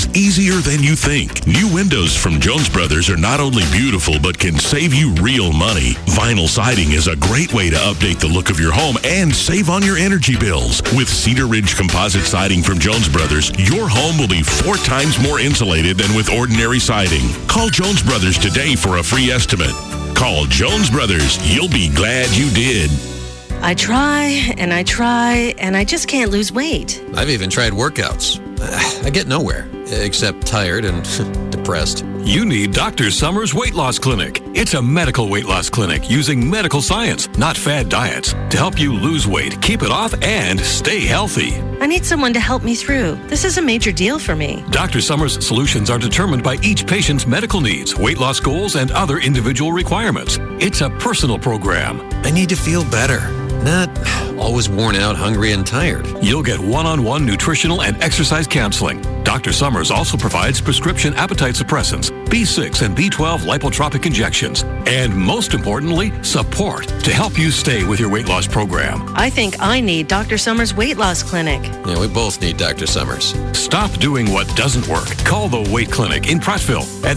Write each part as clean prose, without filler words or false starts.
is easier than you think. New windows from Jones Brothers are not only beautiful, but can save you real money. Vinyl siding is a great way to update the look of your home and save on your energy bills. With Cedar Ridge composite siding from Jones Brothers, your home will be 4 times more insulated than with ordinary siding. Call Jones Brothers today for a free estimate. Call Jones Brothers. You'll be glad you did. I try, and I just can't lose weight. I've even tried workouts. I get nowhere, except tired and depressed. You need Dr. Summers Weight Loss Clinic. It's a medical weight loss clinic using medical science, not fad diets, to help you lose weight, keep it off, and stay healthy. I need someone to help me through. This is a major deal for me. Dr. Summers' solutions are determined by each patient's medical needs, weight loss goals, and other individual requirements. It's a personal program. I need to feel better, not always worn out, hungry, and tired. You'll get one-on-one nutritional and exercise counseling. Dr. Summers also provides prescription appetite suppressants, B6 and B12 lipotropic injections, and most importantly, support to help you stay with your weight loss program. I think I need Dr. Summers Weight Loss Clinic. Yeah, we both need Dr. Summers. Stop doing what doesn't work. Call the Weight Clinic in Prattville at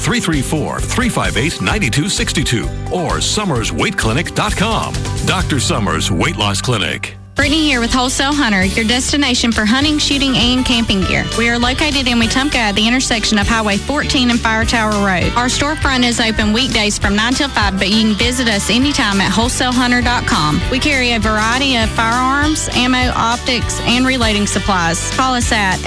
334-358-9262 or summersweightclinic.com. Dr. Summers Weight Loss Clinic. Brittany here with Wholesale Hunter, your destination for hunting, shooting, and camping gear. We are located in Wetumpka at the intersection of Highway 14 and Fire Tower Road. Our storefront is open weekdays from 9 till 5, but you can visit us anytime at wholesalehunter.com. We carry a variety of firearms, ammo, optics, and reloading supplies. Call us at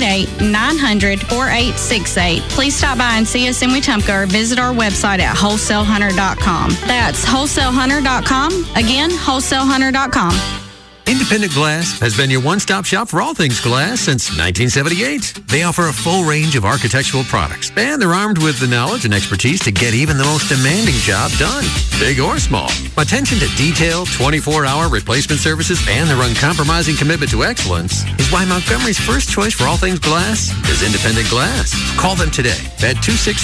888-900-4868. Please stop by and see us in Wetumpka or visit our website at wholesalehunter.com. That's wholesalehunter.com. Again, wholesalehunter.com. Independent Glass has been your one-stop shop for all things glass since 1978. They offer a full range of architectural products, and they're armed with the knowledge and expertise to get even the most demanding job done, big or small. Attention to detail, 24-hour replacement services, and their uncompromising commitment to excellence is why Montgomery's first choice for all things glass is Independent Glass. Call them today at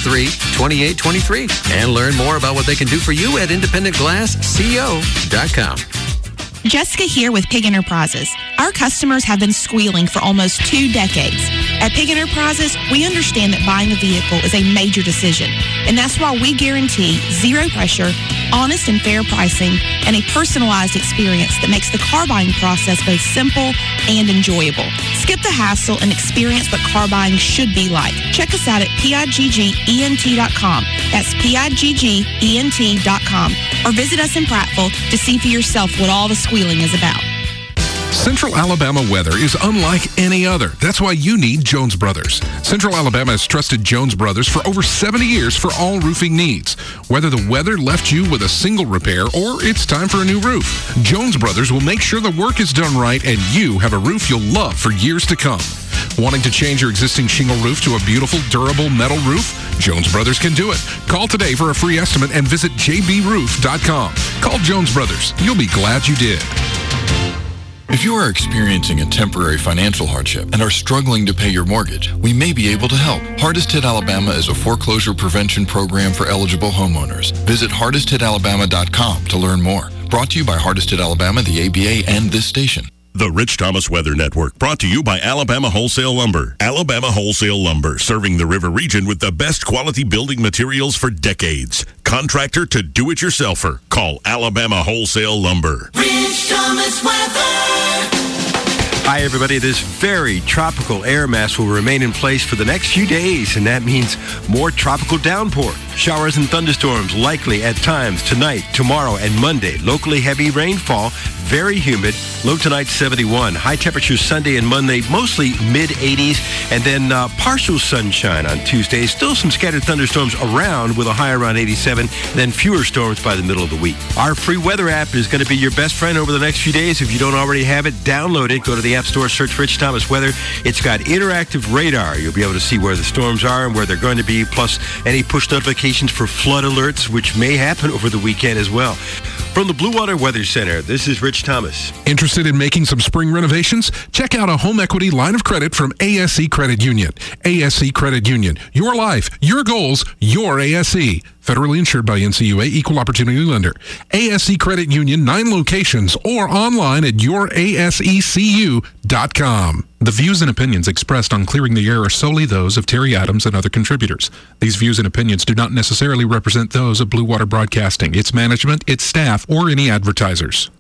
263-2823 and learn more about what they can do for you at independentglassco.com. Jessica here with Pig Enterprises. Our customers have been squealing for almost 2 decades. At Pig Enterprises, we understand that buying a vehicle is a major decision, and that's why we guarantee zero pressure, honest and fair pricing, and a personalized experience that makes the car buying process both simple and enjoyable. Skip the hassle and experience what car buying should be like. Check us out at PIGGENT.com. That's PIGGENT.com. Or visit us in Prattville to see for yourself what all the squealing is about. Central Alabama weather is unlike any other. That's why you need Jones Brothers. Central Alabama has trusted Jones Brothers for over 70 years for all roofing needs. Whether the weather left you with a single repair or it's time for a new roof, Jones Brothers will make sure the work is done right and you have a roof you'll love for years to come. Wanting to change your existing shingle roof to a beautiful, durable metal roof? Jones Brothers can do it. Call today for a free estimate and visit jbroof.com. Call Jones Brothers. You'll be glad you did. If you are experiencing a temporary financial hardship and are struggling to pay your mortgage, we may be able to help. Hardest Hit Alabama is a foreclosure prevention program for eligible homeowners. Visit hardesthitalabama.com to learn more. Brought to you by Hardest Hit Alabama, the ABA, and this station. The Rich Thomas Weather Network, brought to you by Alabama Wholesale Lumber. Alabama Wholesale Lumber, serving the River region with the best quality building materials for decades. Contractor to do-it-yourselfer. Call Alabama Wholesale Lumber. Rich Thomas Weather. Hi, everybody. This very tropical air mass will remain in place for the next few days, and that means more tropical downpour. Showers and thunderstorms likely at times tonight, tomorrow, and Monday. Locally heavy rainfall, very humid. Low tonight, 71. High temperatures Sunday and Monday, mostly mid-80s. And then partial sunshine on Tuesday. Still some scattered thunderstorms around with a high around 87. Then fewer storms by the middle of the week. Our free weather app is going to be your best friend over the next few days. If you don't already have it, download it. Go to the App Store, search Rich Thomas Weather. It's got interactive radar. You'll be able to see where the storms are and where they're going to be, plus any push notifications for flood alerts, which may happen over the weekend as well. From the Blue Water Weather Center, this is Rich Thomas. Interested in making some spring renovations? Check out a home equity line of credit from ASE Credit Union. ASE Credit Union. Your life, your goals, your ASE. Federally insured by NCUA, Equal Opportunity Lender. ASE Credit Union, 9 locations, or online at yourasecu.com. The views and opinions expressed on Clearing the Air are solely those of Terry Adams and other contributors. These views and opinions do not necessarily represent those of Blue Water Broadcasting, its management, its staff, or any advertisers.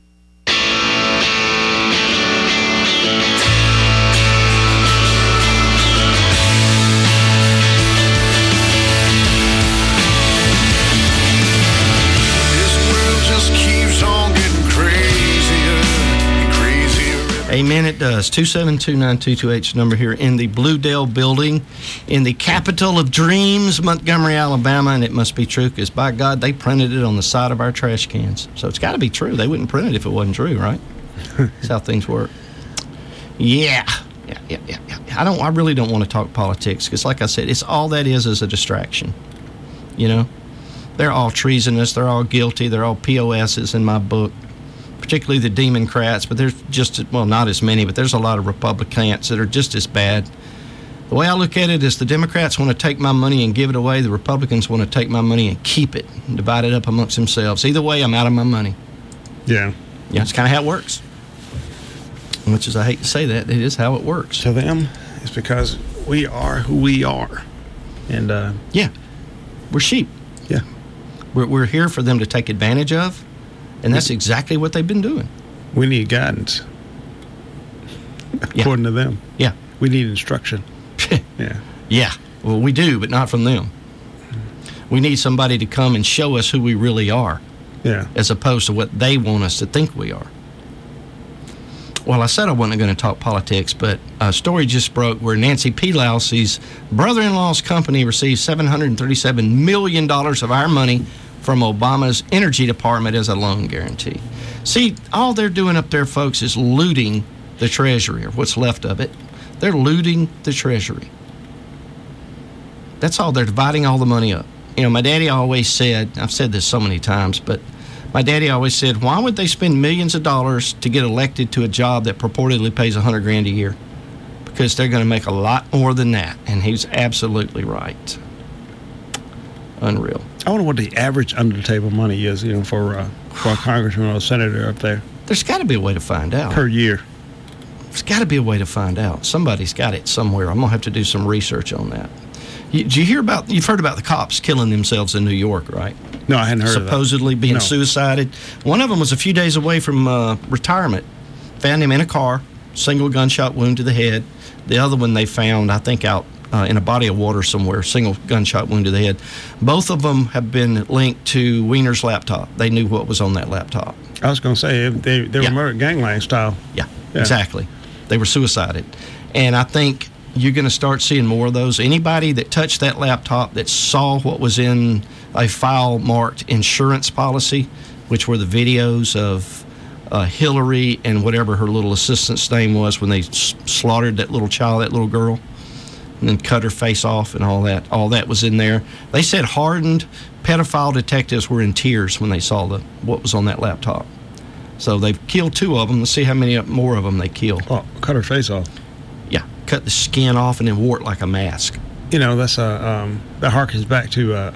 Amen, it does. 272-9228 number here in the Blue Dale building in the capital of dreams, Montgomery, Alabama, and it must be true because, by God, they printed it on the side of our trash cans. So it's got to be true. They wouldn't print it if it wasn't true, right? That's how things work. Yeah. I really don't want to talk politics because, like I said, it's all that is a distraction. You know? They're all treasonous. They're all guilty. They're all POSs in my book. Particularly the Democrats, but there's not as many, but there's a lot of Republicans that are just as bad. The way I look at it is the Democrats want to take my money and give it away. The Republicans want to take my money and keep it and divide it up amongst themselves. Either way, I'm out of my money. Yeah. Yeah, it's kind of how it works. Much as I hate to say that, it is how it works. To them, it's because we are who we are. And, yeah, we're sheep. Yeah. We're here for them to take advantage of. And that's exactly what they've been doing. We need guidance, according to them. Yeah. We need instruction. Yeah. Yeah. Well, we do, but not from them. We need somebody to come and show us who we really are. Yeah. As opposed to what they want us to think we are. Well, I said I wasn't going to talk politics, but a story just broke where Nancy Pelosi's brother-in-law's company received $737 million of our money from Obama's Energy Department as a loan guarantee. See, all they're doing up there, folks, is looting the Treasury, or what's left of it. They're looting the Treasury. That's all. They're dividing all the money up. You know, my daddy always said, I've said this so many times, but my daddy always said, why would they spend millions of dollars to get elected to a job that purportedly pays $100,000 a year? Because they're going to make a lot more than that. And he's absolutely right. Unreal. I wonder what the average under-the-table money is, for a congressman or a senator up there. There's got to be a way to find out. Per year. There's got to be a way to find out. Somebody's got it somewhere. I'm going to have to do some research on that. You've heard about the cops killing themselves in New York, right? No, I hadn't heard of that. Supposedly being suicided. One of them was a few days away from retirement. Found him in a car, single gunshot wound to the head. The other one they found, I think, out in a body of water somewhere, single gunshot wound to the head. Both of them have been linked to Wiener's laptop. They knew what was on that laptop. I was going to say, they were murdered gangland style. Yeah, exactly. They were suicided. And I think you're going to start seeing more of those. Anybody that touched that laptop that saw what was in a file marked insurance policy, which were the videos of Hillary and whatever her little assistant's name was when they slaughtered that little child, that little girl, and then cut her face off and all that. All that was in there. They said hardened pedophile detectives were in tears when they saw what was on that laptop. So they've killed 2 of them. Let's see how many more of them they kill. Oh, cut her face off. Yeah, cut the skin off and then wore it like a mask. That's that harkens back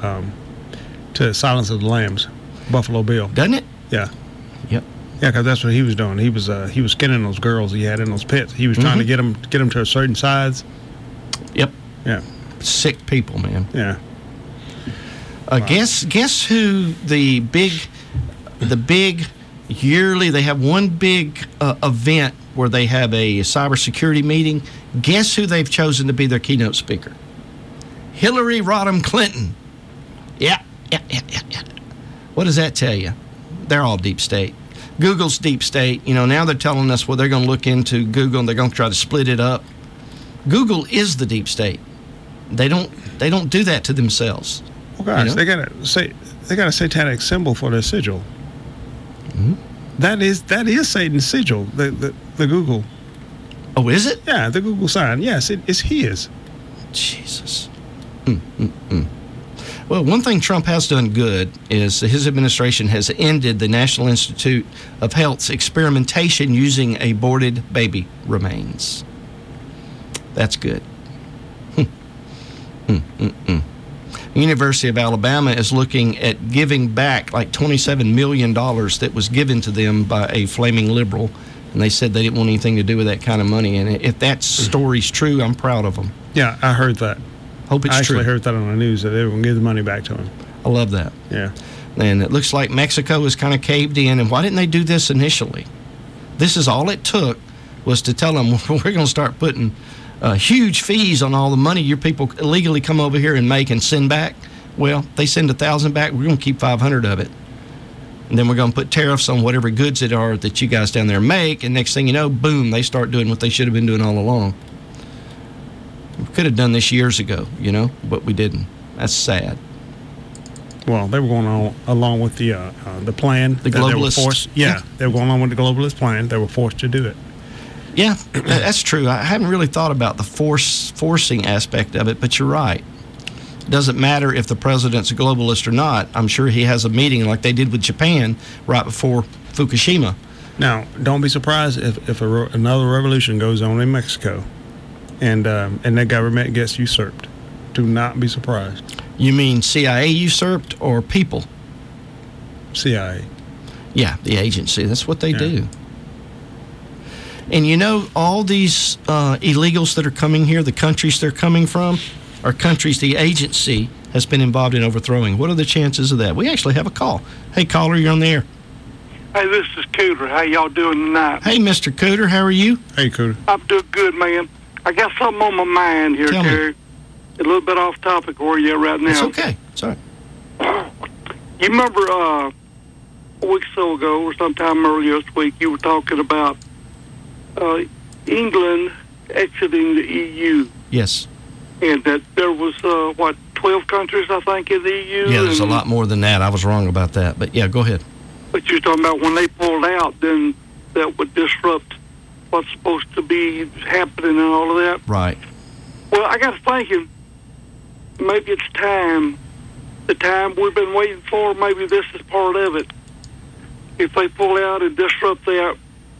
to Silence of the Lambs, Buffalo Bill. Doesn't it? Yeah. Yep. Yeah, because that's what he was doing. He was skinning those girls he had in those pits. He was trying to get them to a certain size. Yep. Yeah. Sick people, man. Yeah. Wow. Guess who the big yearly, they have one big event where they have a cybersecurity meeting. Guess who they've chosen to be their keynote speaker? Hillary Rodham Clinton. Yeah. What does that tell you? They're all deep state. Google's deep state. Now they're telling us, they're going to look into Google and they're going to try to split it up. Google is the deep state. They don't do that to themselves. Well, guys, they got a satanic symbol for their sigil. Mm-hmm. That is Satan's sigil. The Google. Oh, is it? Yeah, the Google sign. Yes, it's his. Jesus. Well, one thing Trump has done good is his administration has ended the National Institute of Health's experimentation using aborted baby remains. University of Alabama is looking at giving back like $27 million that was given to them by a flaming liberal. And they said they didn't want anything to do with that kind of money. And if that story's true, I'm proud of them. Yeah, I heard that. Hope it's true. I actually heard that on the news that they were going to give the money back to him. I love that. Yeah. And it looks like Mexico has kind of caved in. And why didn't they do this initially? This is all it took was to tell them, we're going to start putting huge fees on all the money your people illegally come over here and make and send back. Well, they send 1,000 back. We're going to keep 500 of it. And then we're going to put tariffs on whatever goods it are that you guys down there make. And next thing you know, boom, they start doing what they should have been doing all along. We could have done this years ago, but we didn't. That's sad. Well, they were going on along with the plan. The globalist. They were going along with the globalist plan. They were forced to do it. Yeah, that's true. I haven't really thought about the forcing aspect of it, but you're right. It doesn't matter if the president's a globalist or not. I'm sure he has a meeting like they did with Japan right before Fukushima. Now, don't be surprised if another revolution goes on in Mexico and that government gets usurped. Do not be surprised. You mean CIA usurped or people? CIA. Yeah, the agency. That's what they do. And all these illegals that are coming here, the countries they're coming from, are countries the agency has been involved in overthrowing. What are the chances of that? We actually have a call. Hey, caller, you're on the air. Hey, this is Cooter. How y'all doing tonight? Hey, Mr. Cooter, how are you? Hey, Cooter. I'm doing good, man. I got something on my mind here, Terry. A little bit off topic where you're at right now. It's okay. Sorry. You remember a week or so ago, or sometime earlier this week, you were talking about England exiting the EU. Yes. And that there was, 12 countries, I think, in the EU? Yeah, there's a lot more than that. I was wrong about that. But, yeah, go ahead. But you're talking about when they pulled out, then that would disrupt what's supposed to be happening and all of that. Right. Well, I got to thinking, maybe it's time. The time we've been waiting for, maybe this is part of it. If they pull out and disrupt that,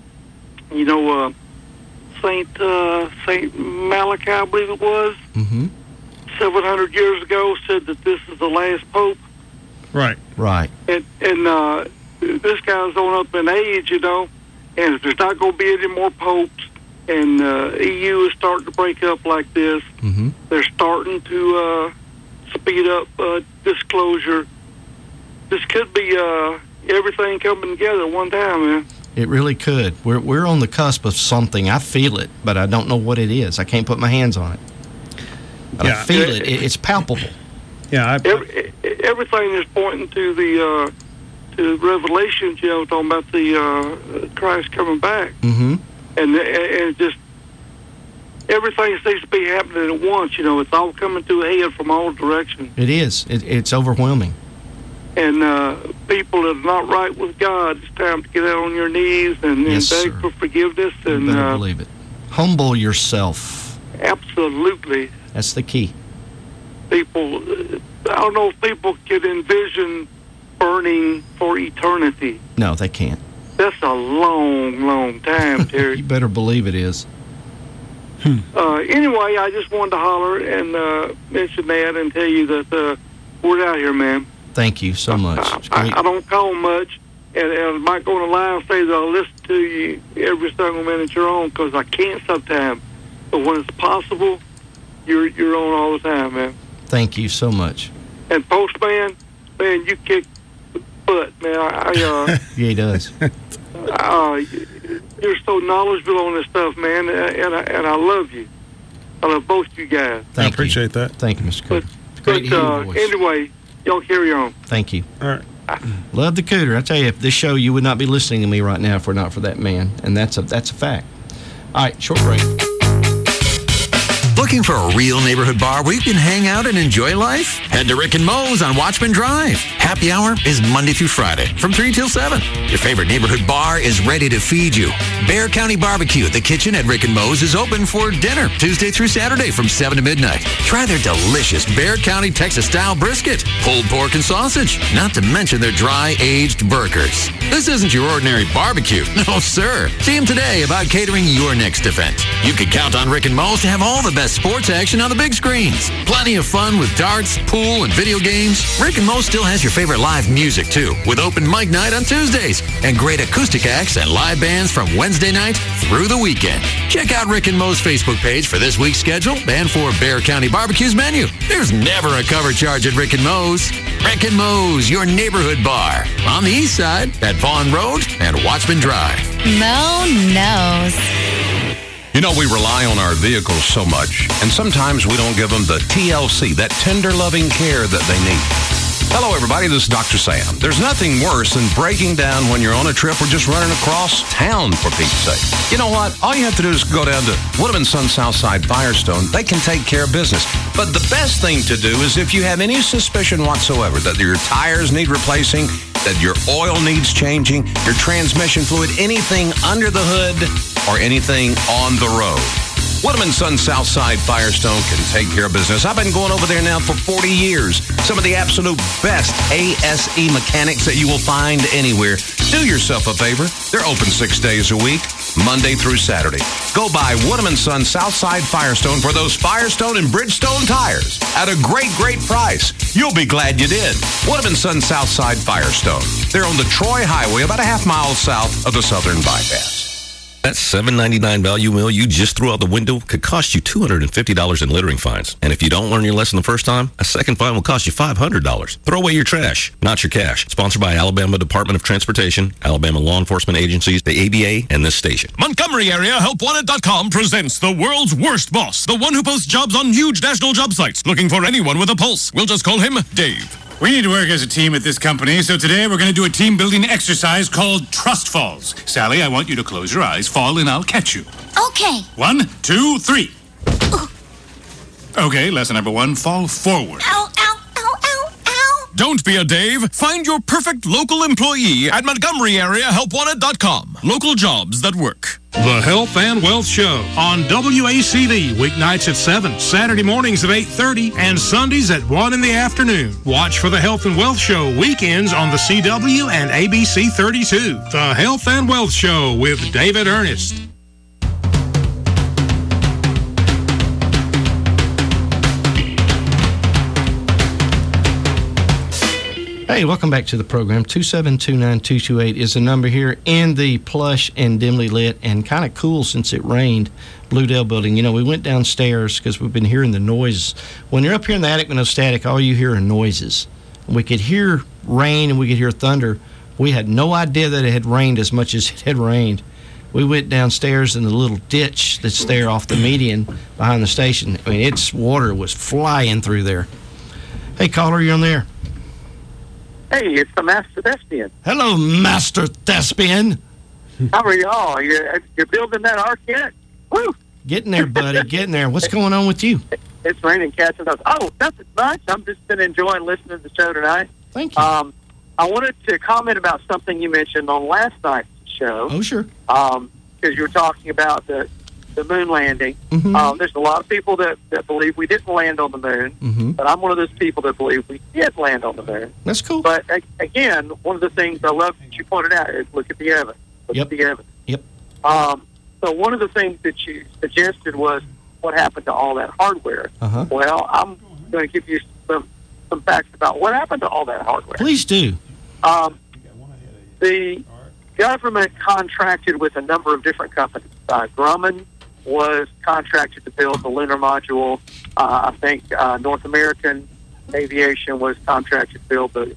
Saint Malachi, I believe it was, 700 years ago, said that this is the last pope. Right. Right. And this guy's on up in age, and if there's not going to be any more popes, and EU is starting to break up like this, they're starting to speed up disclosure. This could be everything coming together at one time, man. It really could. We're on the cusp of something. I feel it, but I don't know what it is. I can't put my hands on it. But I feel it. It's palpable. Yeah. Everything is pointing to the to Revelations, talking about the Christ coming back. Mm-hmm. And just everything seems to be happening at once. It's all coming to a head from all directions. It is. It's overwhelming. And people that are not right with God, it's time to get out on your knees and beg for forgiveness. And you better believe it. Humble yourself. Absolutely. That's the key. People, I don't know if people can envision burning for eternity. No, they can't. That's a long, long time, Terry. You better believe it is. Anyway, I just wanted to holler and mention that and tell you that we're out here, man. Thank you so much. I don't call much, and I might go on the line and say that I'll listen to you every single minute you're on, because I can't sometimes. But when it's possible, you're on all the time, man. Thank you so much. And Postman, man, you kick butt, man. Yeah, he does. You're so knowledgeable on this stuff, man, and I love you. I love both you guys. I appreciate that. Thank you, Mr. Cooter. But anyway, y'all carry on. Thank you. All right. Love the Cooter. I tell you, if this show, you would not be listening to me right now if we're not for that man, and that's a fact. All right, short break. Looking for a real neighborhood bar where you can hang out and enjoy life? Head to Rick and Moe's on Watchman Drive. Happy hour is Monday through Friday from 3 till 7. Your favorite neighborhood bar is ready to feed you. Bear County Barbecue, the kitchen at Rick and Moe's, is open for dinner Tuesday through Saturday from 7 to midnight. Try their delicious Bear County Texas-style brisket, pulled pork and sausage, not to mention their dry-aged burgers. This isn't your ordinary barbecue. No, sir. See them today about catering your next event. You can count on Rick and Moe's to have all the best sports action on the big screens. Plenty of fun with darts, pool, and video games. Rick and Mo still has your favorite live music, too, with open mic night on Tuesdays and great acoustic acts and live bands from Wednesday night through the weekend. Check out Rick and Mo's Facebook page for this week's schedule and for Bear County Barbecue's menu. There's never a cover charge at Rick and Mo's. Rick and Mo's, your neighborhood bar. On the east side at Vaughn Road and Watchman Drive. Mo knows. You know, we rely on our vehicles so much, and sometimes we don't give them the TLC, that tender, loving care that they need. Hello, everybody. This is Dr. Sam. There's nothing worse than breaking down when you're on a trip or just running across town, for Pete's sake. You know what? All you have to do is go down to Woodham & Son Southside Firestone. They can take care of business. But the best thing to do is if you have any suspicion whatsoever that your tires need replacing, that your oil needs changing, your transmission fluid, anything under the hood or anything on the road, Woodham & Son Southside Firestone can take care of business. I've been going over there now for 40 years. Some of the absolute best ASE mechanics that you will find anywhere. Do yourself a favor. They're open 6 days a week, Monday through Saturday. Go by Woodham & Son Southside Firestone for those Firestone and Bridgestone tires at a great, great price. You'll be glad you did. Woodham & Son Southside Firestone. They're on the Troy Highway, about a half mile south of the Southern Bypass. That $7.99 value meal you just threw out the window could cost you $250 in littering fines. And if you don't learn your lesson the first time, a second fine will cost you $500. Throw away your trash, not your cash. Sponsored by Alabama Department of Transportation, Alabama law enforcement agencies, the ABA, and this station. Montgomery Area HelpWanted.com presents the world's worst boss, the one who posts jobs on huge national job sites, looking for anyone with a pulse. We'll just call him Dave. We need to work as a team at this company, so today we're going to do a team-building exercise called Trust Falls. Sally, I want you to close your eyes, fall, and I'll catch you. Okay. 1, 2, 3. Okay, lesson number 1, fall forward. Ow, ow, ow, ow, ow. Don't be a Dave. Find your perfect local employee at Montgomery Area HelpWanted.com. Local jobs that work. The Health and Wealth Show on WACV, weeknights at 7, Saturday mornings at 8:30, and Sundays at 1 in the afternoon. Watch for the Health and Wealth Show weekends on the CW and ABC 32. The Health and Wealth Show with David Ernest. Hey, welcome back to the program. 2729228 is the number here in the plush and dimly lit and kind of cool since it rained Blue Dale building. You know, we went downstairs because we've been hearing the noise. When you're up here in the attic with no static, all you hear are noises. We could hear rain and we could hear thunder. We had no idea that it had rained as much as it had rained. We went downstairs in the little ditch that's there off the median behind the station. I mean, its water was flying through there. Hey, caller, you're on there. Hey, it's the Master Thespian. Hello, Master Thespian. How are y'all? You're building that ark yet? Woo! Getting there, buddy. Getting there. What's going on with you? It's raining cats and dogs. Oh, nothing much. I'm just been enjoying listening to the show tonight. Thank you. I wanted to comment about something you mentioned on last night's show. Oh, sure. Because you were talking about the moon landing. Mm-hmm. There's a lot of people that believe we didn't land on the moon, but I'm one of those people that believe we did land on the moon. That's cool. But again, one of the things I love that you pointed out is look at the evidence. Look at the evidence. Yep. So one of the things that you suggested was what happened to all that hardware. Uh-huh. Well, I'm going to give you some facts about what happened to all that hardware. Please do. The government contracted with a number of different companies. Grumman was contracted to build the lunar module. I think North American Aviation was contracted to build the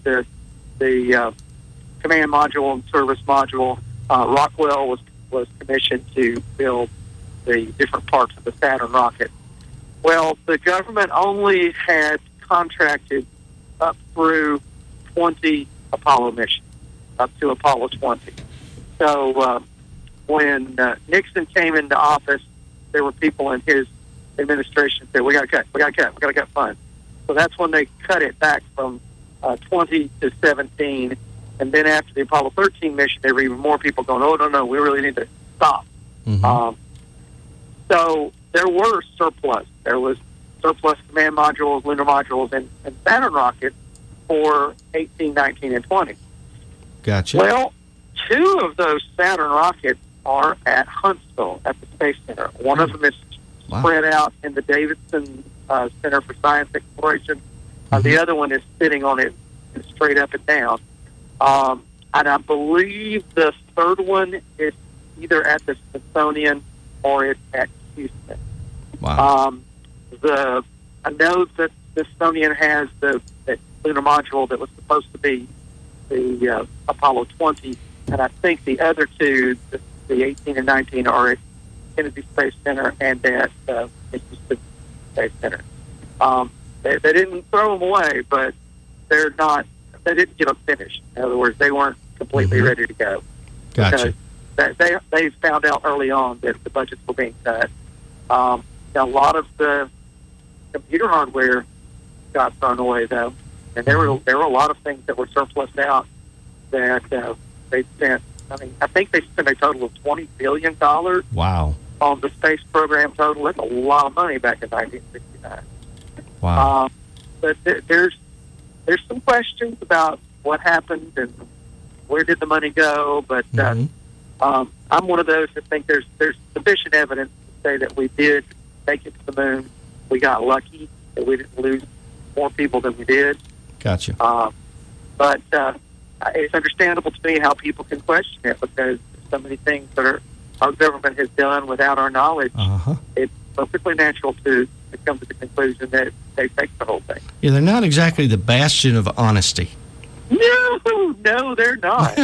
command module and service module. Rockwell was commissioned to build the different parts of the Saturn rocket. Well, the government only had contracted up through 20 Apollo missions, up to Apollo 20. So when Nixon came into office, there were people in his administration that said, we got to cut funds. So that's when they cut it back from 20 to 17. And then after the Apollo 13 mission, there were even more people going, oh, no, we really need to stop. Mm-hmm. So there were surplus. There was surplus command modules, lunar modules, and Saturn rockets for 18, 19, and 20. Gotcha. Well, 2 of those Saturn rockets are at Huntsville at the Space Center. One of them is spread out in the Davidson Center for Science Exploration. The other one is sitting on it straight up and down. And I believe the third one is either at the Smithsonian or it's at Houston. Wow. I know that the Smithsonian has the lunar module that was supposed to be the Apollo 20, and I think the other two, the 18 and 19, are at Kennedy Space Center and at Houston Space Center. They didn't throw them away, but they didn't get them finished. In other words, they weren't completely ready to go. Gotcha. Because they found out early on that the budgets were being cut. A lot of the computer hardware got thrown away, though, and there were a lot of things that were surplused out that they spent. I mean, I think they spent a total of $20 billion. Wow. On the space program total. That's a lot of money back in 1969. Wow. But there's some questions about what happened and where did the money go. But I'm one of those that think there's sufficient evidence to say that we did make it to the moon. We got lucky that we didn't lose more people than we did. Gotcha. But it's understandable to me how people can question it, because so many things that our government has done without our knowledge. It's perfectly natural to come to the conclusion that they faked the whole thing. Yeah, they're not exactly the bastion of honesty. No, they're not.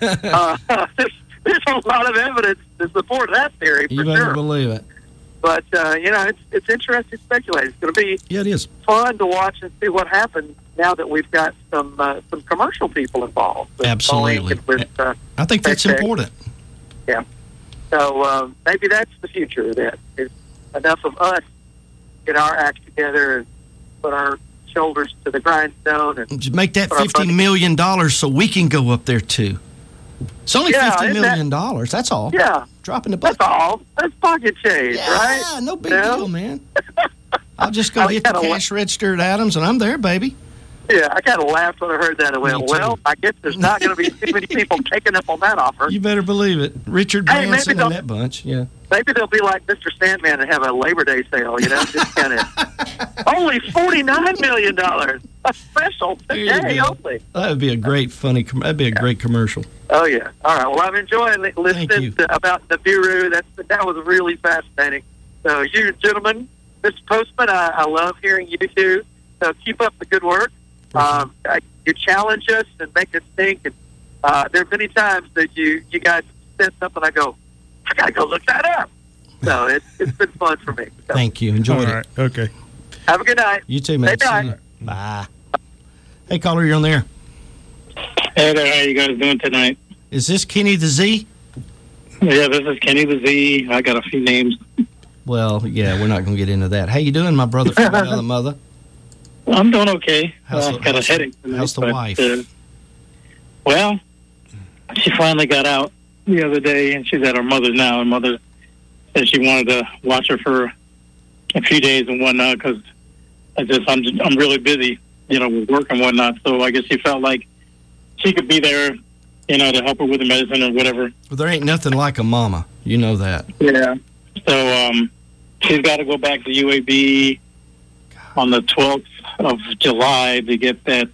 There's a lot of evidence to support that theory, for You better sure. believe it. But, it's interesting to speculate. It's going to be it is fun to watch and see what happens now that we've got some commercial people involved. With Absolutely. Boeing and with, I think that's SpaceX. important. Yeah. So maybe that's the future, that is enough of us get our act together and put our shoulders to the grindstone. And Just make that put our $50 million so we can go up there, too. It's only Yeah, $50 isn't million. That's all. Yeah. Dropping the bucket. That's all. That's pocket change, right? Yeah, no big deal, man. I'll just go hit the cash register at Adams, and I'm there, baby. Yeah, I kind of laughed when I heard that. I went, well, I guess there's not going to be too many people taking up on that offer. You better believe it. Richard Hey, maybe Branson they'll- and that bunch, yeah. Maybe they'll be like Mr. Sandman and have a Labor Day sale, just kind of. Only $49 million. A special today only. That would be a great, that'd be a great commercial. Oh, yeah. All right. Well, I'm enjoying listening about the Bureau. That was really fascinating. So, you gentlemen, Mr. Postman, I love hearing you two. So, keep up the good work. You challenge us and make us think. And there are many times that you guys said something, I go, I got to go look that up. So, it's been fun for me. So, Thank you. Enjoyed it. Okay. have a good night. You too, man. Stay See tight. you. Bye. Hey, caller, you're on there. Hey there, how you guys doing tonight? Is this Kenny the Z? Yeah, this is Kenny the Z. I got a few names. Well, yeah, we're not going to get into that. How you doing, my brother from another mother? I'm doing okay. How's Got a headache tonight. how's the but, wife? Well, she finally got out the other day, and she's at her mother's now. And mother said she wanted to watch her for a few days and whatnot, because I'm really busy, with work and whatnot. So I guess she felt like she could be there, to help her with the medicine or whatever. Well, there ain't nothing like a mama. You know that. Yeah. So she's got to go back to UAB on the 12th of July to get that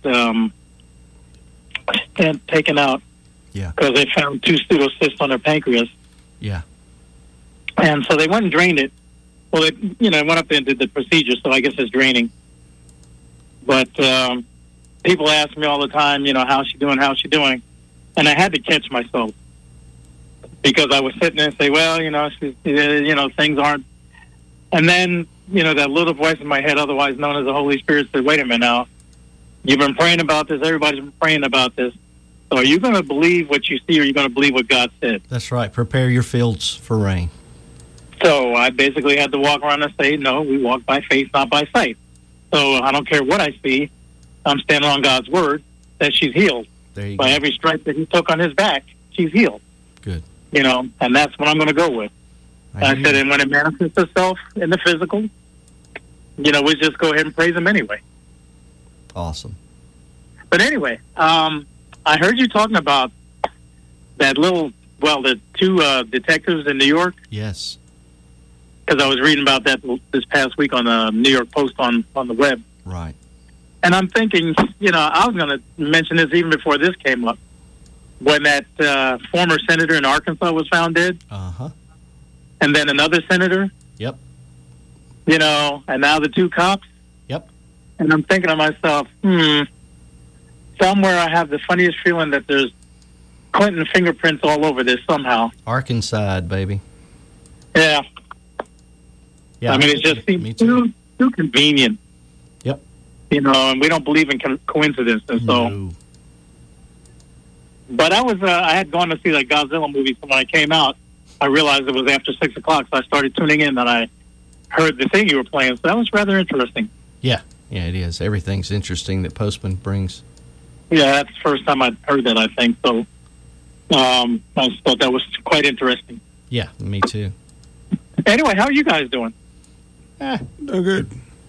stent taken out. Yeah. Because they found 2 pseudocysts on her pancreas. Yeah. And so they went and drained it. Well, they went up there and did the procedure, so I guess it's draining. But people ask me all the time, how's she doing? And I had to catch myself. Because I was sitting there and say, well, things aren't. And then, that little voice in my head, otherwise known as the Holy Spirit, said, wait a minute now. You've been praying about this. Everybody's been praying about this. So are you going to believe what you see, or are you going to believe what God said? That's right. Prepare your fields for rain. So I basically had to walk around and say, no, we walk by faith, not by sight. So I don't care what I see. I'm standing on God's word that she's healed. There you By go. every stripe that he took on his back, she's healed. Good. And that's what I'm going to go with. I said, and when it manifests itself in the physical, we just go ahead and praise him anyway. Awesome. But anyway, I heard you talking about that the 2 detectives in New York. Yes. because I was reading about that this past week on the New York Post on the web. Right. And I'm thinking, I was going to mention this even before this came up. When that former senator in Arkansas was found dead. Uh-huh. And then another senator. Yep. And now the 2 cops. Yep. And I'm thinking to myself, somewhere I have the funniest feeling that there's Clinton fingerprints all over this somehow. Arkansas, baby. Yeah. Yeah. I mean, it just seems too convenient. Yep. And we don't believe in coincidences. So. No. But I had gone to see that Godzilla movie, so when I came out, I realized it was after 6 o'clock, so I started tuning in, and I heard the thing you were playing, so that was rather interesting. Yeah, it is. Everything's interesting that Postman brings. Yeah, that's the first time I'd heard that, I think, so I just thought that was quite interesting. Yeah, me too. Anyway, how are you guys doing? Doing good.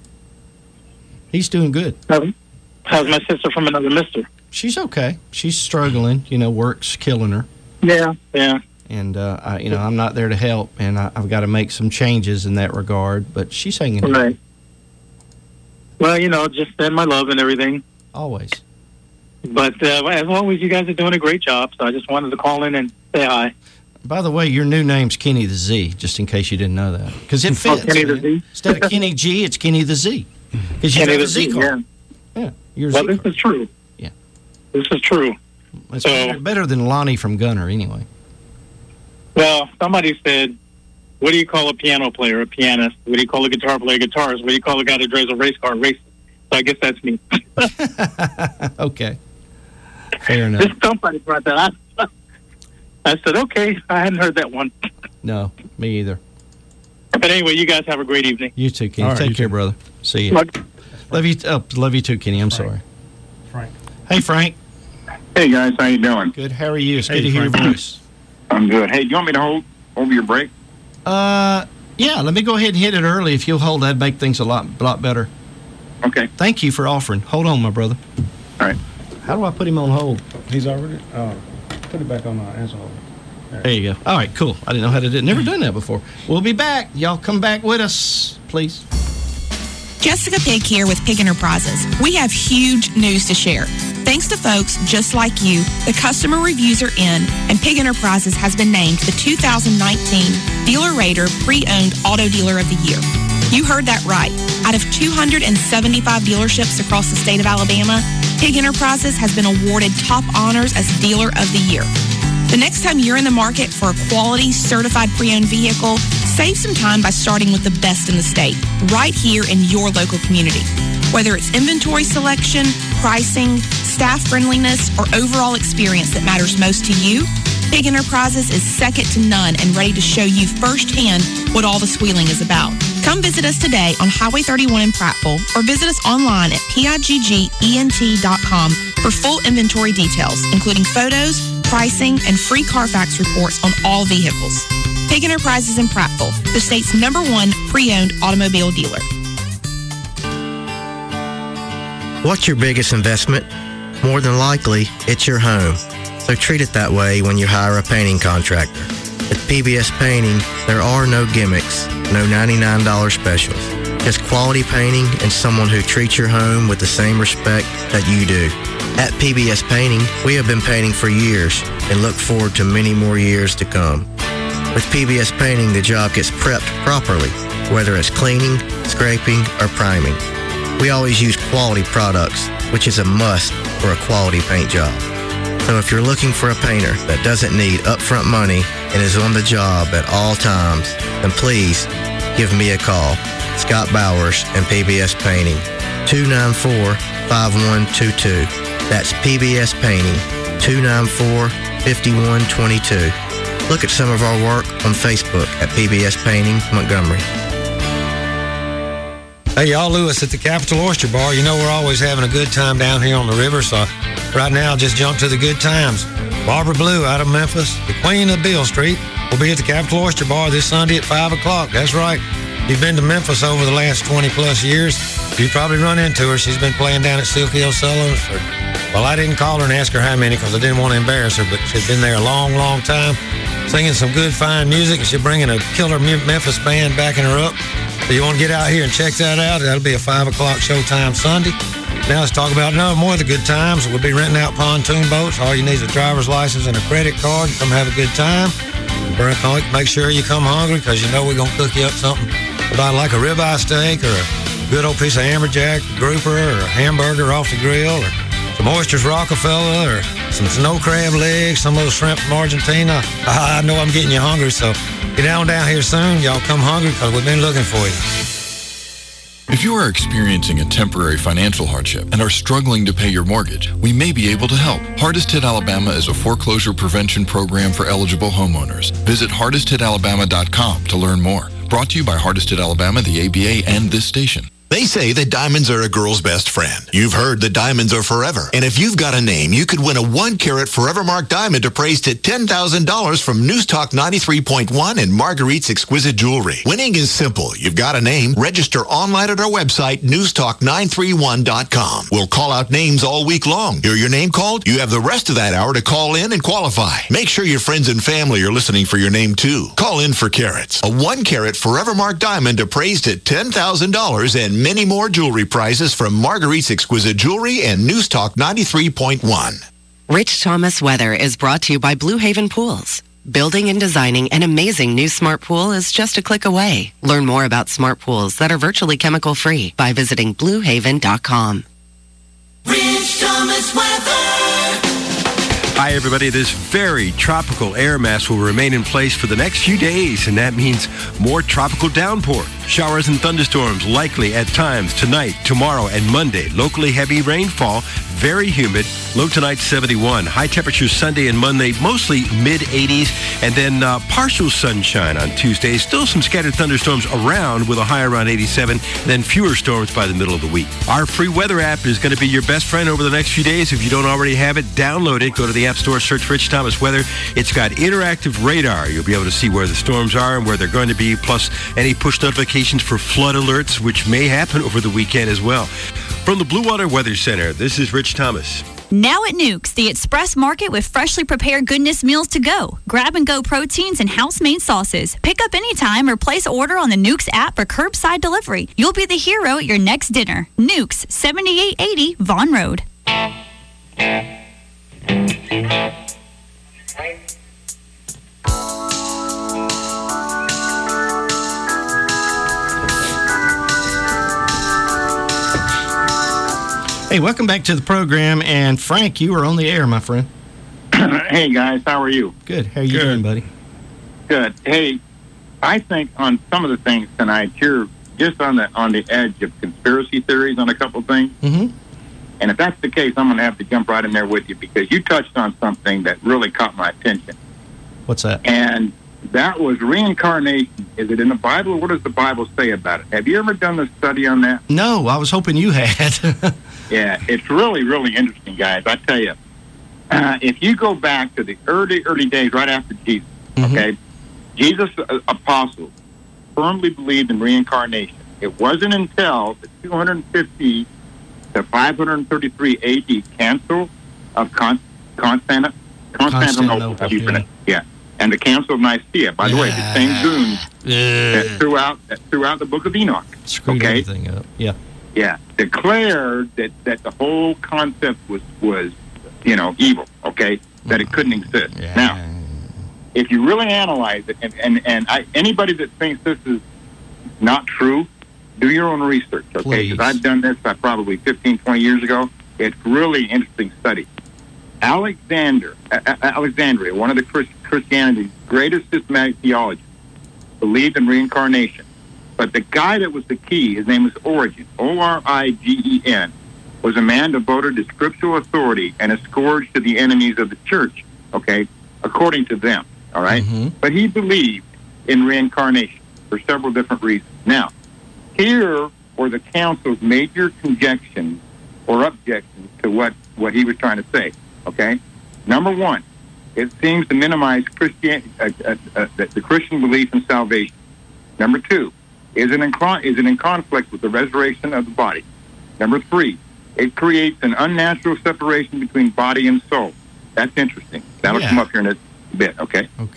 He's doing good. How's my sister from another mister? She's okay. She's struggling. Work's killing her. Yeah. And, I'm not there to help, and I've got to make some changes in that regard, but she's hanging in. Right. Well, just send my love and everything. Always. But, as always, you guys are doing a great job, so I just wanted to call in and say hi. By the way, your new name's Kenny the Z, just in case you didn't know that. Because it fits. Kenny the Z? Instead of Kenny G, it's Kenny the Z. Because you Kenny have the a Z card. Yeah. Well, this is true. Yeah. This is true. It's better than Lonnie from Gunner, anyway. Well, somebody said, what do you call a piano player, a pianist? What do you call a guitar player, a guitarist? What do you call a guy that drives a race car, a racist? So I guess that's me. Okay. Fair enough. Just somebody brought that up. I said, okay, I hadn't heard that one. No, me either. But anyway, you guys have a great evening. You too, Kenny. All right, Take care, brother. See you. Love you. Love you too, Kenny. I'm sorry. Frank. Hey, Frank. Hey, guys. How you doing? Good. How are you? It's good to hear your voice. I'm good. Hey, do you want me to hold over your break? Yeah, let me go ahead and hit it early. If you'll hold, that'd make things a lot better. Okay. Thank you for offering. Hold on, my brother. All right. How do I put him on hold? He's already... put it back on the answer hold. There you go. All right, cool. I didn't know how to do it. Never done that before. We'll be back. Y'all come back with us, please. Jessica Pig here with Pig Enterprises. We have huge news to share. Thanks to folks just like you, the customer reviews are in, and Pig Enterprises has been named the 2019 Dealer Rater Pre-Owned Auto Dealer of the Year. You heard that right. Out of 275 dealerships across the state of Alabama, Pig Enterprises has been awarded top honors as Dealer of the Year. The next time you're in the market for a quality, certified pre-owned vehicle, save some time by starting with the best in the state, right here in your local community. Whether it's inventory selection, pricing, staff friendliness, or overall experience that matters most to you, Pig Enterprises is second to none and ready to show you firsthand what all the squealing is about. Come visit us today on Highway 31 in Prattville or visit us online at piggent.com for full inventory details, including photos, pricing, and free Carfax reports on all vehicles. Pig Enterprises in Prattville, the state's #1 pre-owned automobile dealer. What's your biggest investment? More than likely, it's your home. So treat it that way when you hire a painting contractor. At PBS Painting, there are no gimmicks, no $99 specials. Just quality painting and someone who treats your home with the same respect that you do. At PBS Painting, we have been painting for years and look forward to many more years to come. With PBS Painting, the job gets prepped properly, whether it's cleaning, scraping, or priming. We always use quality products, which is a must for a quality paint job. So if you're looking for a painter that doesn't need upfront money and is on the job at all times, then please give me a call. Scott Bowers and PBS Painting, 294-5122. That's PBS Painting, 294-5122. Look at some of our work on Facebook at PBS Painting Montgomery. Hey, y'all, Lewis at the Capital Oyster Bar. You know we're always having a good time down here on the river, so right now just jump to the good times. Barbara Blue out of Memphis, the queen of Beale Street, will be at the Capital Oyster Bar this Sunday at 5 o'clock. That's right. If you've been to Memphis over the last 20-plus years, you probably run into her. She's been playing down at Silky Hill Cellars for, well, I didn't call her and ask her how many because I didn't want to embarrass her, but she's been there a long, long time. singing some good, fine music, and she's bringing a killer Memphis band backing her up. So you want to get out here and check that out? That'll be a 5 o'clock showtime Sunday. Now let's talk about more of the good times. We'll be renting out pontoon boats. All you need is a driver's license and a credit card. Come have a good time. Make sure you come hungry, because you know we're going to cook you up something about like a ribeye steak or a good old piece of amberjack, grouper, or a hamburger off the grill, or some oysters Rockefeller, or some snow crab legs, some of those shrimp from Argentina. I know I'm getting you hungry, so get on down here soon. Y'all come hungry, because we've been looking for you. If you are experiencing a temporary financial hardship and are struggling to pay your mortgage, we may be able to help. Hardest Hit Alabama is a foreclosure prevention program for eligible homeowners. Visit hardesthitalabama.com to learn more. Brought to you by Hardest Hit Alabama, the ABA, and this station. They say that diamonds are a girl's best friend. You've heard that diamonds are forever. And if you've got a name, you could win a 1-carat Forever Mark diamond appraised at $10,000 from News Talk 93.1 and Marguerite's Exquisite Jewelry. Winning is simple. You've got a name. Register online at our website, newstalk931.com. We'll call out names all week long. Hear your name called? You have the rest of that hour to call in and qualify. Make sure your friends and family are listening for your name, too. Call in for carats. A 1-carat Forever Mark diamond appraised at $10,000 and many more jewelry prizes from Marguerite's Exquisite Jewelry and News Talk 93.1. Rich Thomas Weather is brought to you by Blue Haven Pools. Building and designing an amazing new smart pool is just a click away. Learn more about smart pools that are virtually chemical-free by visiting bluehaven.com. Rich Thomas Weather. Hi, everybody. This very tropical air mass will remain in place for the next few days, and that means more tropical downpour. Showers and thunderstorms likely at times tonight, tomorrow, and Monday. Locally heavy rainfall, very humid. Low tonight 71. High temperatures Sunday and Monday, mostly mid-80s, and then partial sunshine on Tuesday. Still some scattered thunderstorms around with a high around 87, then fewer storms by the middle of the week. Our free weather app is going to be your best friend over the next few days. If you don't already have it, download it. Go to the App Store, search Rich Thomas Weather. It's got interactive radar. You'll be able to see where the storms are and where they're going to be, plus any push notifications for flood alerts, which may happen over the weekend as well. From the Blue Water Weather Center, this is Rich Thomas. Now at Nukes, the Express Market with freshly prepared goodness meals to go. Grab-and-go proteins and house-made sauces. Pick up anytime or place order on the Nukes app for curbside delivery. You'll be the hero at your next dinner. Nukes, 7880 Vaughn Road. Hey, welcome back to the program. And Frank, you are on the air, my friend. Hey, guys. How are you? Good. How are you doing, buddy? Good. Hey, I think on some of the things tonight, you're just on the edge of conspiracy theories on a couple of things. Mm-hmm. And if that's the case, I'm going to have to jump right in there with you, because you touched on something that really caught my attention. What's that? And that was reincarnation. Is it in the Bible? What does the Bible say about it? Have you ever done a study on that? No, I was hoping you had. Yeah, it's really, really interesting, guys. I tell you, if you go back to the early days right after Jesus, okay, Jesus' apostles firmly believed in reincarnation. It wasn't until the 250 to 533 AD Council of Constantinople, and the Council of Nicaea. By the way, the same goons that throughout the Book of Enoch. Screwed everything up. Yeah. Yeah, declared that the whole concept was evil, okay, that it couldn't exist. Yeah. Now, if you really analyze it, and anybody that thinks this is not true, do your own research, okay, because I've done this probably 15, 20 years ago. It's really interesting study. Alexandria, one of the Christianity's greatest systematic theologians, believed in reincarnation. But the guy that was the key, his name was Origen, Origen, was a man devoted to scriptural authority and a scourge to the enemies of the church, okay, according to them, all right? But he believed in reincarnation for several different reasons. Now, here were the council's major conjections or objections to what he was trying to say, okay? Number one, it seems to minimize the Christian belief in salvation. Number two, is it in conflict with the resurrection of the body? Number three, it creates an unnatural separation between body and soul. That's interesting. That'll come up here in a bit, okay? Okay.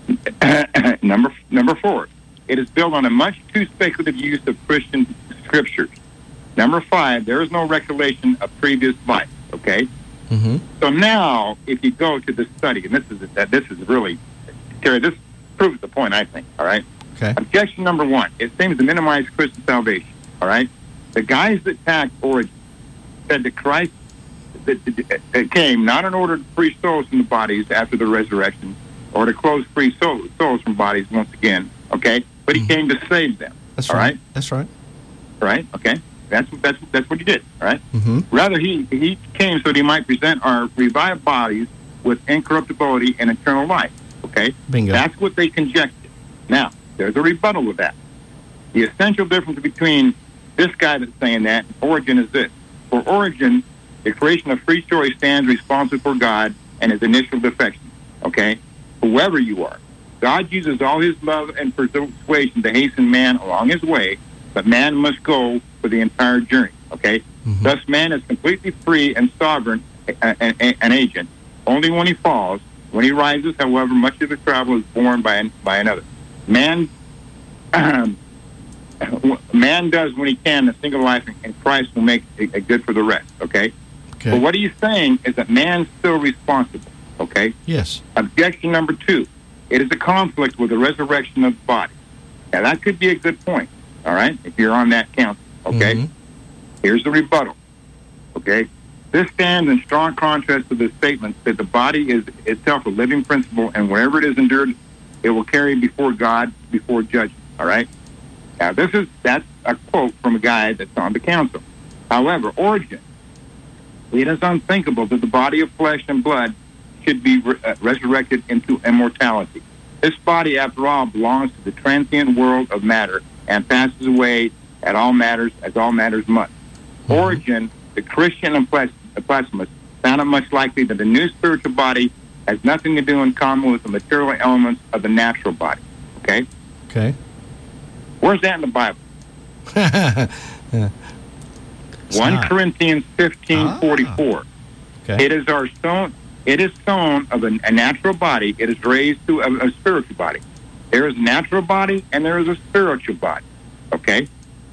Number 4, it is built on a much too speculative use of Christian scriptures. Number 5, there is no recollection of previous life. Okay. Mm-hmm. So now, if you go to the study, and this is really, Terry, this proves the point, I think. All right. Okay. Objection number 1: it seems to minimize Christian salvation. All right. The guys that attacked Origen said that Christ that came not in order to free souls from the bodies after the resurrection, or to close free souls from bodies once again. Okay, but he came to save them. That's all right. That's right. Right. Okay. That's what he did. All right. Mm-hmm. Rather, he came so that he might present our revived bodies with incorruptibility and eternal life. Okay. Bingo. That's what they conjectured. Now, there's a rebuttal with that. The essential difference between this guy that's saying that and Origen is this: for Origen, the creation of free choice stands responsible for God and his initial defection. Okay. Whoever you are, God uses all his love and persuasion to hasten man along his way, but man must go for the entire journey. Okay. Mm-hmm. Thus, man is completely free and sovereign, an agent. Only when he falls. When he rises, however, much of the travel is borne by another. Man does when he can a single life, and Christ will make it good for the rest. Okay. But what he's saying is that man's still responsible. Okay. Yes. Objection number 2: it is a conflict with the resurrection of the body. Now that could be a good point. All right, if you're on that council. Okay. Mm-hmm. Here's the rebuttal. Okay. This stands in strong contrast to the statement that the body is itself a living principle, and wherever it is endured, it will carry before God before judgment. All right. Now that's a quote from a guy that's on the council. However, Origen, it is unthinkable that the body of flesh and blood should be resurrected into immortality. This body, after all, belongs to the transient world of matter and passes away as all matters must. Mm-hmm. Origen, the Christian and Plasmus, found it much likely that the new spiritual body has nothing to do in common with the material elements of the natural body. Okay? Okay. Where's that in the Bible? 1 Corinthians 15:44. Okay. It is sown of a natural body. It is raised to a spiritual body. There is a natural body and there is a spiritual body. Okay?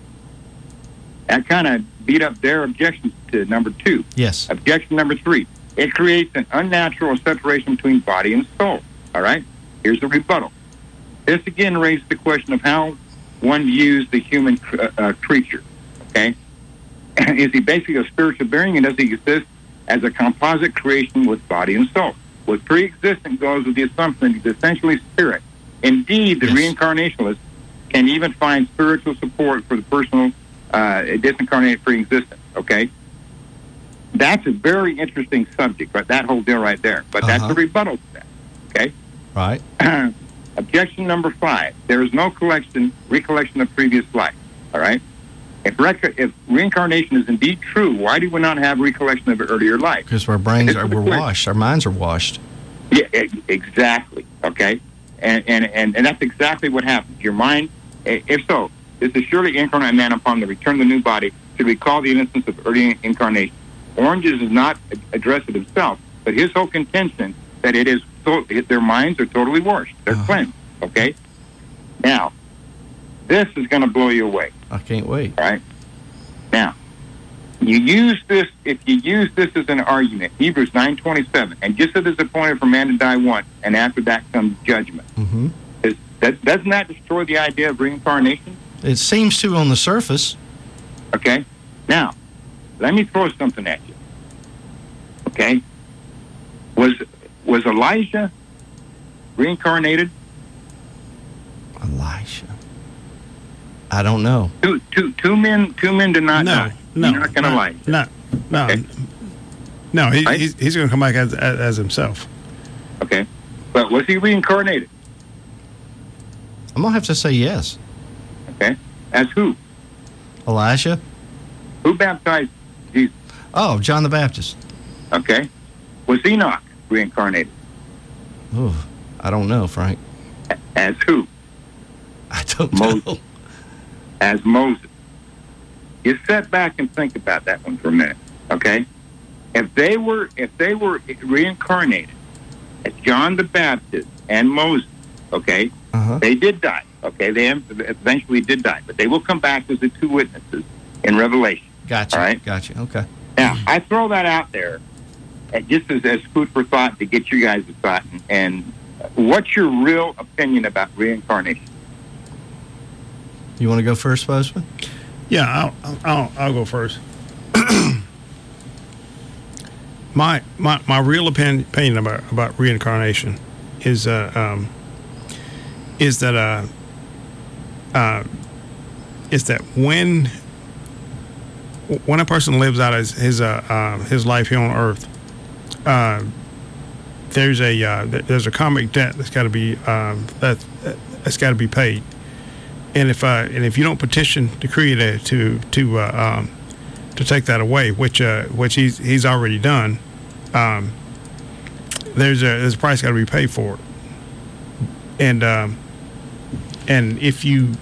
That kind of beat up their objections to number 2. Yes. Objection number 3: it creates an unnatural separation between body and soul. All right? Here's the rebuttal. This again raises the question of how one views the human creature. Okay? Is he basically a spiritual being, and does he exist as a composite creation with body and soul? With pre-existent goes with the assumption that he's essentially spirit. Indeed, the reincarnationalists can even find spiritual support for the personal disincarnated pre-existence. Okay? That's a very interesting subject, but that whole deal right there. But that's a rebuttal to that. Okay? Right. Objection number 5: there is no recollection of previous life. All right? If reincarnation is indeed true, why do we not have recollection of an earlier life? Because our brains we're washed. Our minds are washed. Yeah, exactly. Okay? And that's exactly what happens. Your mind, if so, this is surely incarnate man upon the return of the new body to recall the innocence of early incarnation. Oranges does not address it himself, but his whole contention that it is their minds are totally washed. They're cleansed. Okay? Now, this is going to blow you away. I can't wait. All right? Now, if you use this as an argument, Hebrews 9:27, and just as it is appointed for man to die once, and after that comes judgment. Mm-hmm. Doesn't that destroy the idea of reincarnation? It seems to on the surface. Okay? Now, let me throw something at you. Okay? Was Elijah reincarnated? Elijah. I don't know. Two men did not die. No, not going to lie. No. Okay. No, he's going to come back as himself. Okay. But was he reincarnated? I'm going to have to say yes. Okay. As who? Elijah. Who baptized Jesus? Oh, John the Baptist. Okay. Was Enoch reincarnated? Oh, I don't know, Frank. As who? I don't know. As Moses. You sit back and think about that one for a minute, okay? If they were reincarnated as John the Baptist and Moses, okay? Uh-huh. They did die, okay? They eventually did die, but they will come back as the two witnesses in Revelation. Gotcha. All right? Gotcha. Okay. Now, I throw that out there just as food for thought to get you guys' thought. And what's your real opinion about reincarnation? You want to go first, Postman? Yeah, I'll go first. my real opinion about reincarnation is that when a person lives out his life here on Earth, there's a karmic debt that's got to be that's got to be paid, and if you don't petition the Creator to take that away, which he's already done, there's a price got to be paid for it, and if you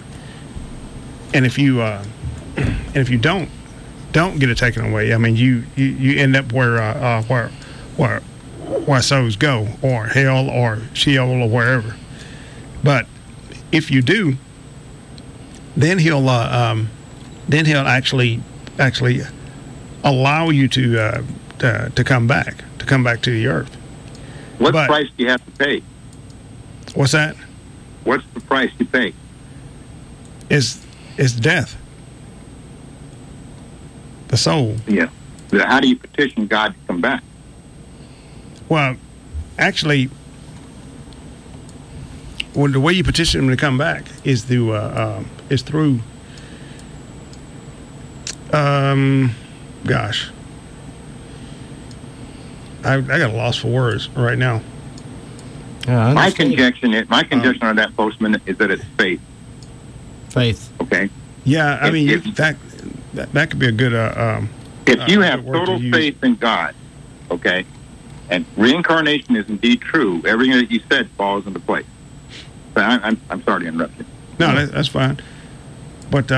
don't get it taken away, I mean you end up where souls go, or hell or Sheol or wherever. But if you do, then he'll actually allow you to come back to the earth. What price do you have to pay? What's that? What's the price you pay? It's death. The soul. Yeah. How do you petition God to come back? Well, actually, the way you petition him to come back is through gosh, I got a loss for words right now. My conjecture on that, Postman, is that it's faith. Faith. Okay. Yeah, I mean that could be a good. If you have total faith in God, okay, and reincarnation is indeed true, everything that you said falls into place. So I'm sorry to interrupt you. No, that's fine. But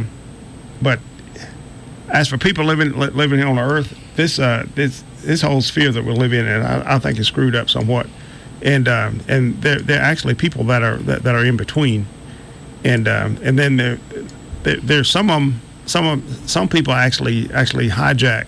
as for people living here on the earth, this whole sphere that we're living in, I think is screwed up somewhat, and there are actually people that are in between, and then there's some people actually hijack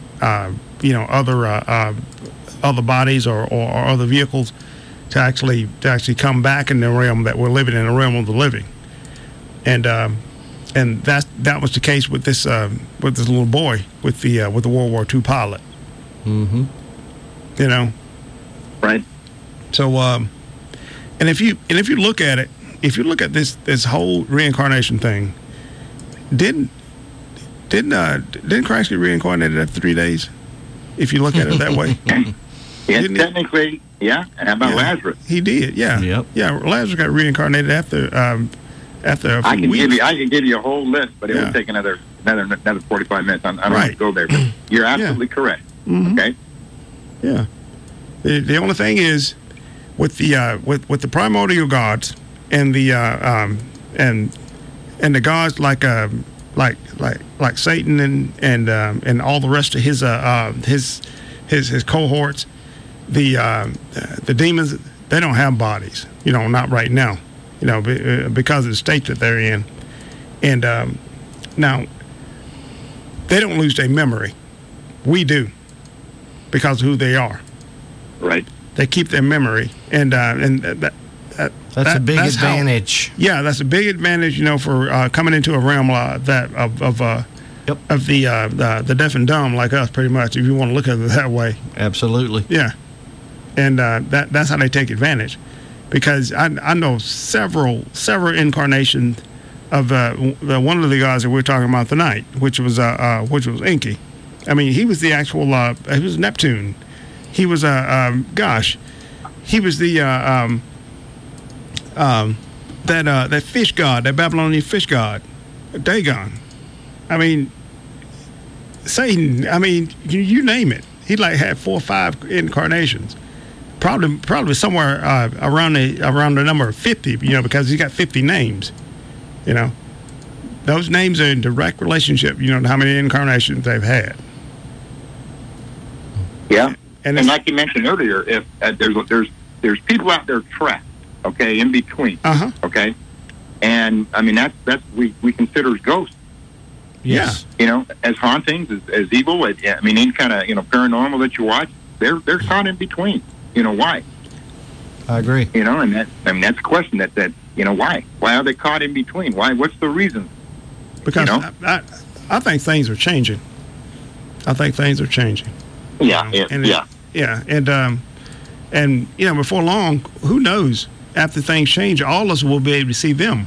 other bodies or other vehicles to actually come back in the realm that we're living in, the realm of the living, and that was the case with this little boy with the World War II pilot. Mm-hmm. You know, right? So, and if you look at it, if you look at this whole reincarnation thing, didn't Christ get reincarnated after 3 days? If you look at it that way. Yes, technically, yeah. And how about Lazarus? He did, yeah. Yep. Yeah, Lazarus got reincarnated after a few weeks. I can give you a whole list, but it would take another 45 minutes. I don't want to go there, but you're absolutely correct. Mm-hmm. Okay. Yeah. The only thing is with the primordial gods and the gods like Satan and all the rest of his cohorts, the demons, they don't have bodies, not right now, because of the state that they're in, and now they don't lose their memory. We do, because of who they are. Right. They keep their memory, and that's a big advantage. That's a big advantage, for coming into a realm of the deaf and dumb like us, pretty much, if you want to look at it that way. Absolutely. Yeah, and that's how they take advantage, because I know several incarnations of one of the guys that we're talking about tonight, which was Enki. I mean, he was the actual he was Neptune. He was he was the that fish god, that Babylonian fish god, Dagon. I mean, Satan. I mean, you name it. He had 4 or 5 incarnations. Probably somewhere around the number of 50. Because he got 50 names. Those names are in direct relationship. To how many incarnations they've had. Yeah, and like you mentioned earlier, if there's people out there trapped, okay, in between. Okay, and I mean that's we consider as ghosts. Yes. You know, as hauntings, as evil. I mean, any kind of paranormal that you watch, they're caught in between. You know why? I agree. You know, and that's a question that why are they caught in between? Why? What's the reason? Because I think things are changing. Yeah. And before long, who knows? After things change, all of us will be able to see them,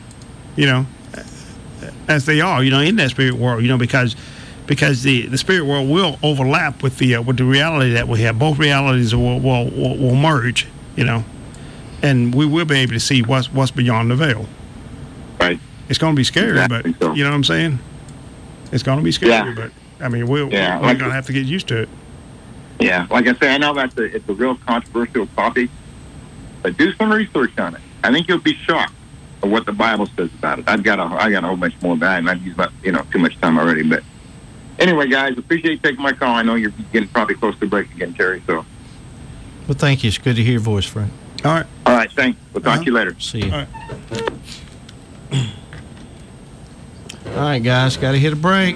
as they are, in that spirit world, because the spirit world will overlap with the reality that we have. Both realities will merge, and we will be able to see what's beyond the veil. Right. It's going to be scary, exactly. But you know what I'm saying? It's going to be scary, but I mean, we're going to have to get used to it. Yeah, like I say, I know it's a real controversial topic, but do some research on it. I think you'll be shocked at what the Bible says about it. I got a whole bunch more, but I'm not using too much time already. But anyway, guys, appreciate you taking my call. I know you're getting probably close to break again, Terry. So, well, thank you. It's good to hear your voice, Frank. All right. Thanks. We'll talk to you later. See you. All right. All right, guys, got to hit a break.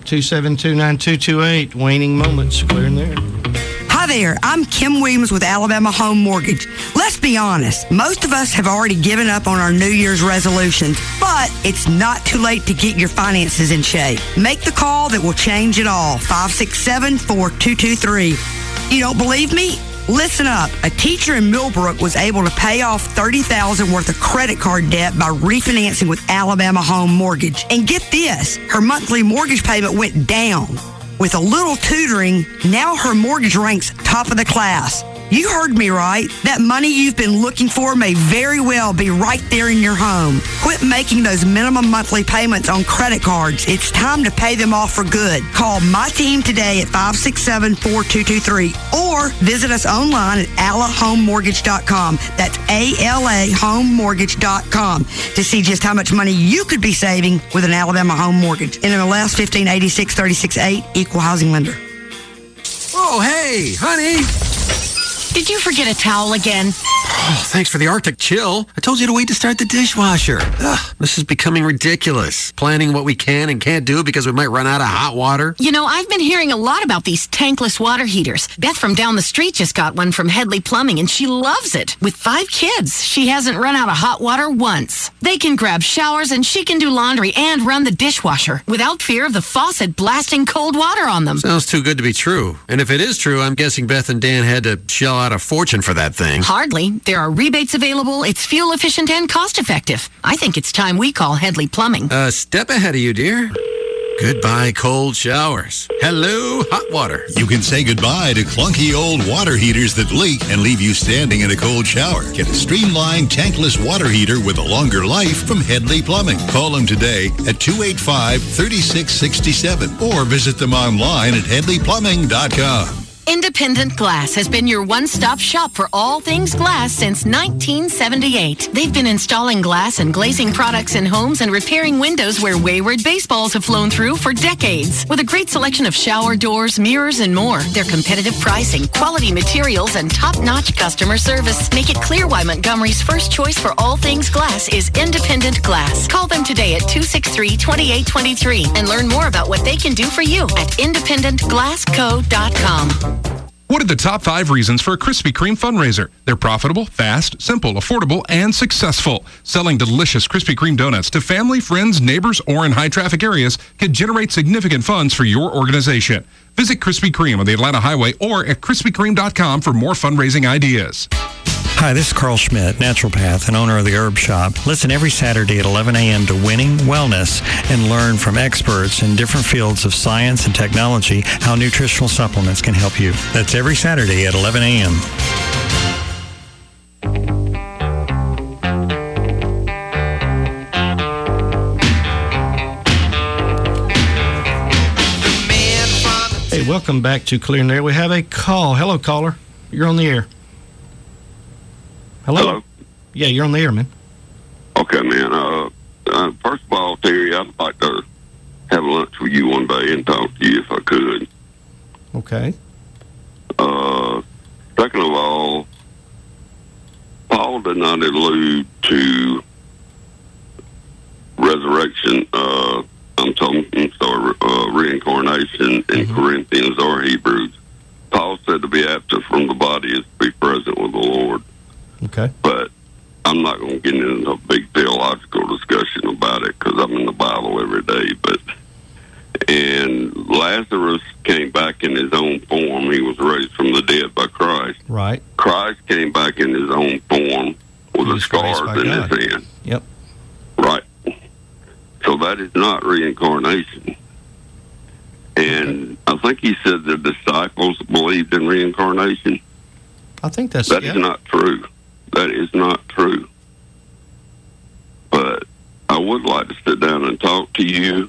272-9228, waning moments, clearing there. Hi there, I'm Kim Williams with Alabama Home Mortgage. Let's be honest, most of us have already given up on our New Year's resolutions, but it's not too late to get your finances in shape. Make the call that will change it all, 567-4223. You don't believe me? Listen up. A teacher in Millbrook was able to pay off $30,000 worth of credit card debt by refinancing with Alabama Home Mortgage. And get this, her monthly mortgage payment went down. With a little tutoring, now her mortgage ranks top of the class. You heard me right. That money you've been looking for may very well be right there in your home. Quit making those minimum monthly payments on credit cards. It's time to pay them off for good. Call my team today at 567-4223 or visit us online at alahomemortgage.com. That's ALAhomemortgage.com to see just how much money you could be saving with an Alabama Home Mortgage. NMLS 1586-36-8, Equal Housing Lender. Oh, hey, honey. Did you forget a towel again? Oh, thanks for the Arctic chill. I told you to wait to start the dishwasher. Ugh, this is becoming ridiculous. Planning what we can and can't do because we might run out of hot water. You know, I've been hearing a lot about these tankless water heaters. Beth from down the street just got one from Headley Plumbing, and she loves it. With 5 kids, she hasn't run out of hot water once. They can grab showers, and she can do laundry and run the dishwasher without fear of the faucet blasting cold water on them. Sounds too good to be true. And if it is true, I'm guessing Beth and Dan had to shell out a fortune for that thing. Hardly. There are rebates available. It's fuel efficient and cost effective. I think it's time we call Headley Plumbing. A step ahead of you, dear. Goodbye, cold showers. Hello, hot water. You can say goodbye to clunky old water heaters that leak and leave you standing in a cold shower. Get a streamlined tankless water heater with a longer life from Headley Plumbing. Call them today at 285-3667 or visit them online at headleyplumbing.com. Independent Glass has been your one-stop shop for all things glass since 1978. They've been installing glass and glazing products in homes and repairing windows where wayward baseballs have flown through for decades. With a great selection of shower doors, mirrors, and more, their competitive pricing, quality materials, and top-notch customer service make it clear why Montgomery's first choice for all things glass is Independent Glass. Call them today at 263-2823 and learn more about what they can do for you at independentglassco.com. What are the top 5 reasons for a Krispy Kreme fundraiser? They're profitable, fast, simple, affordable, and successful. Selling delicious Krispy Kreme donuts to family, friends, neighbors, or in high-traffic areas can generate significant funds for your organization. Visit Krispy Kreme on the Atlanta Highway or at KrispyKreme.com for more fundraising ideas. Hi, this is Carl Schmidt, naturopath and owner of the Herb Shop. Listen every Saturday at 11 a.m. to Winning Wellness and learn from experts in different fields of science and technology how nutritional supplements can help you. That's every Saturday at 11 a.m. Hey, welcome back to Clear and Air. We have a call. Hello, caller. You're on the air. Hello? Yeah, you're on the air, man. Okay, man. First of all, Terry, I'd like to have lunch with you one day and talk to you if I could. Okay. Second of all, Paul did not allude to resurrection. Reincarnation in Corinthians or Hebrews. Paul said to be absent from the body is to be present with the Lord. Okay. But I'm not going to get into a big theological discussion about it because I'm in the Bible every day. And Lazarus came back in his own form. He was raised from the dead by Christ. Right. Christ came back in his own form with the scars in his hand. Yep. Right. So that is not reincarnation. And I think he said the disciples believed in reincarnation. I think that's is not true. That is not true. But I would like to sit down and talk to you.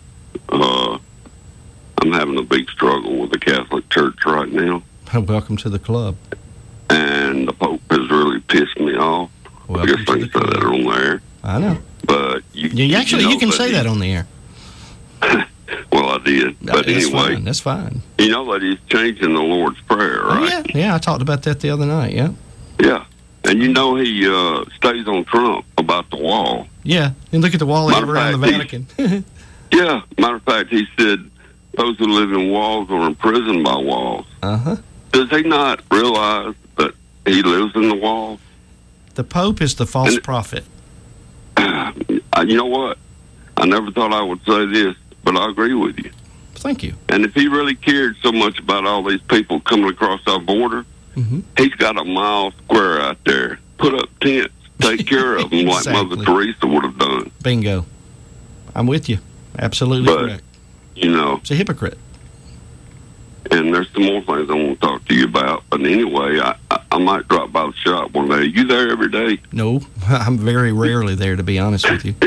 I'm having a big struggle with the Catholic Church right now. Welcome to the club. And the Pope has really pissed me off. I guess I can say that on there. I know. But you can say that on the air. Well, I did. But anyway. That's fine. You know that he's changing the Lord's Prayer, right? Oh, yeah, I talked about that the other night, yeah. Yeah. And you know he stays on Trump about the wall. Yeah, and look at the wall around the Vatican. Yeah, matter of fact, he said those who live in walls are imprisoned by walls. Uh-huh. Does he not realize that he lives in the walls? The Pope is the false prophet. You know what? I never thought I would say this, but I agree with you. Thank you. And if he really cared so much about all these people coming across our border, he's got a mile square out there. Put up tents. Take care of them like Mother Teresa would have done. Bingo. I'm with you. Absolutely correct. You know. It's a hypocrite. And there's some more things I want to talk to you about. But anyway, I might drop by the shop one day. Are you there every day? No, I'm very rarely there, to be honest with you.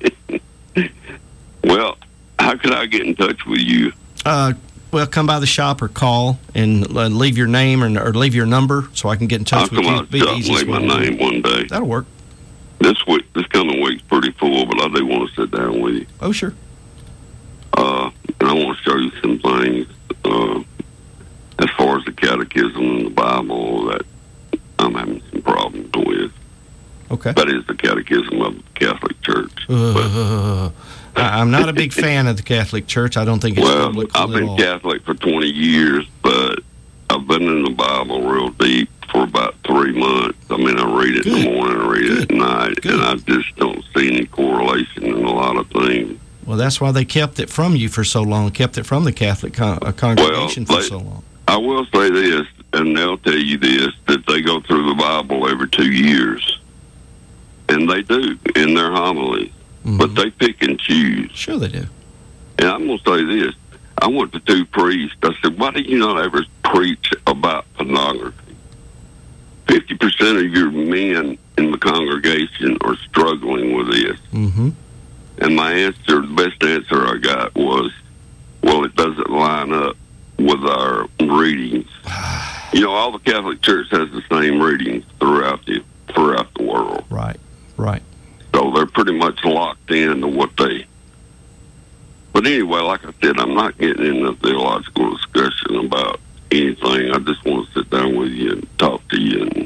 Well, how could I get in touch with you? Well, come by the shop or call and leave your name or leave your number so I can get in touch with you. I'll come out the shop and leave my name one day. That'll work. This coming week's pretty full, but I do want to sit down with you. Oh, sure. And I want to show you some things as far as the catechism and the Bible that I'm having some problems with. Okay. That is the catechism of the Catholic Church. I'm not a big fan of the Catholic Church. I don't think it's biblical I've been Catholic for 20 years, but I've been in the Bible real deep for about 3 months. I mean, I read it in the morning, I read it at night, and I just don't see any correlation in a lot of things. Well, that's why they kept it from you for so long, kept it from the Catholic congregation for so long. I will say this, and they'll tell you this, that they go through the Bible every 2 years. And they do in their homilies. But they pick and choose. Sure they do. And I'm going to say this. I went to 2 priests. I said, why do you not ever preach about pornography? 50% of your men in the congregation are struggling with this. And my answer, the best answer I got was, well, it doesn't line up with our readings. You know, all the Catholic Church has the same readings throughout the world. Right. So they're pretty much locked into what they... But anyway, like I said, I'm not getting into a theological discussion about anything. I just want to sit down with you and talk to you and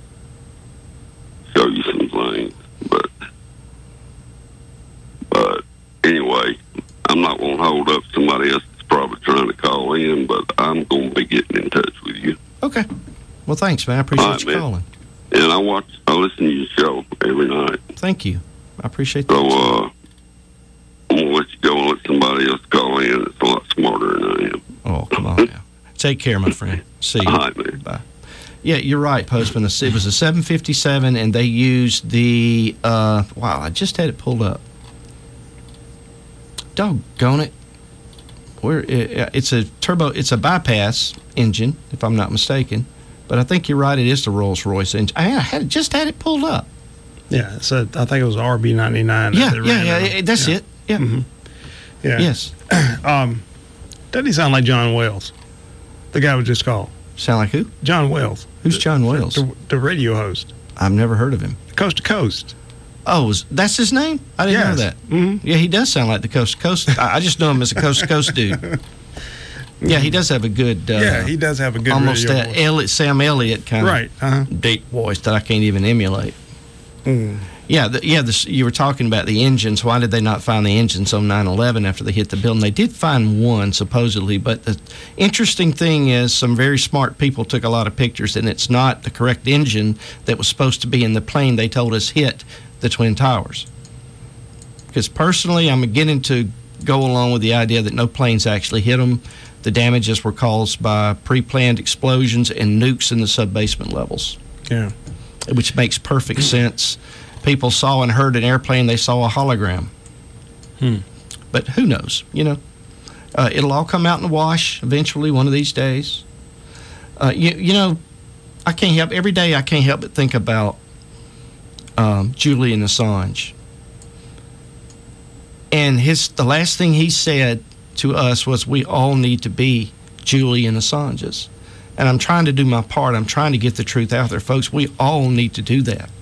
show you some things. But anyway, I'm not going to hold up somebody else that's probably trying to call in, but I'm going to be getting in touch with you. Okay. Well, thanks, man. I appreciate you calling. And I listen to your show every night. Thank you. I appreciate that. So, I'm going to let you go and let somebody else call in that's a lot smarter than I am. Oh, come on now. Take care, my friend. See you. All right, man. Bye. Yeah, you're right, Postman. It was a 757, and they used the, wow, I just had it pulled up. Doggone it. It's a bypass engine, if I'm not mistaken. But I think you're right, it is the Rolls-Royce engine. I just had it pulled up. Yeah, so I think it was RB99. Yeah, that's it. Yeah. Yeah. Yes. Doesn't he sound like John Wells? The guy was just called. Sound like who? John Wells. Who's John Wells? The radio host. I've never heard of him. Coast to Coast. Oh, that's his name? I didn't know that. Yeah, he does sound like the Coast to Coast. I just know him as a Coast to Coast dude. Yeah, he does have a good... he does have a good almost radio voice. Sam Elliott kind of deep voice that I can't even emulate. Yeah, you were talking about the engines. Why did they not find the engines on 9/11 after they hit the building? They did find one, supposedly, but the interesting thing is some very smart people took a lot of pictures, and it's not the correct engine that was supposed to be in the plane they told us hit the Twin Towers. Because personally, I'm beginning to go along with the idea that no planes actually hit them. The damages were caused by pre-planned explosions and nukes in the sub-basement levels. Yeah. Which makes perfect sense. People saw and heard an airplane, they saw a hologram. But who knows, you know? It'll all come out in the wash eventually one of these days. You know, every day I can't help but think about Julian Assange. And the last thing he said to us was, we all need to be Julian Assanges. And I'm trying to do my part. I'm trying to get the truth out there, folks. We all need to do that.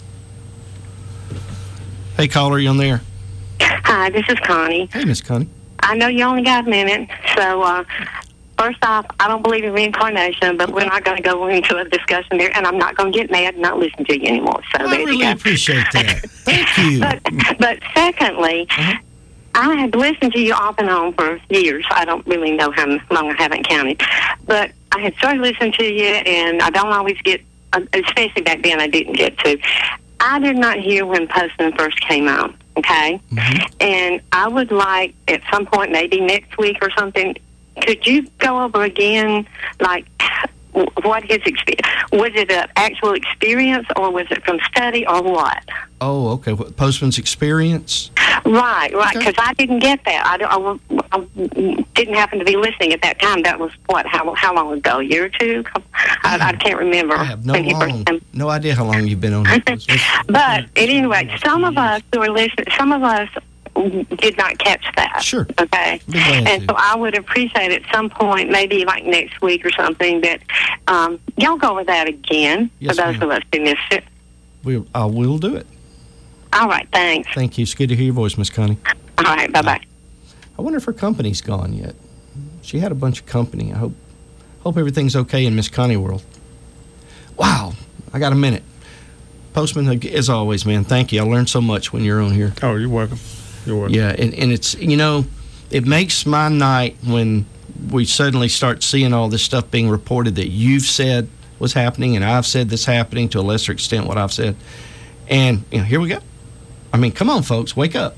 Hey, caller, you on there? Hi, this is Connie. Hey, Miss Connie. I know you only got a minute, so first off, I don't believe in reincarnation, but we're not going to go into a discussion there, and I'm not going to get mad and not listen to you anymore. So I really appreciate that. Thank you. But secondly, I have listened to you off and on for years. I don't really know how long I haven't counted. But I had started listening to you, and I don't always get, especially back then, I didn't get to. I did not hear when Postman first came out, okay? And I would like, at some point, maybe next week or something, could you go over again, like, what his experience, was it an actual experience, or was it from study, or what? Oh, okay. Postman's experience? Right, because I didn't get that. I didn't happen to be listening at that time. That was, how long ago? A year or two? I can't remember. I have no idea how long you've been on here. But at any rate, some of us who are listening, some of us did not catch that. Sure. Okay. And so I would appreciate at some point, maybe like next week or something, that y'all go over that again for those of us who missed it. I will do it. All right. Thanks. Thank you. It's good to hear your voice, Miss Connie. All right. Bye-bye. I wonder if her company's gone yet. She had a bunch of company. I hope everything's okay in Miss Connie world. Wow. I got a minute. Postman, as always, man, thank you. I learned so much when you're on here. Oh, you're welcome. You're welcome. Yeah, and it's, you know, it makes my night when we suddenly start seeing all this stuff being reported that you've said was happening, and I've said this happening to a lesser extent what I've said. And, you know, here we go. I mean, come on, folks, wake up.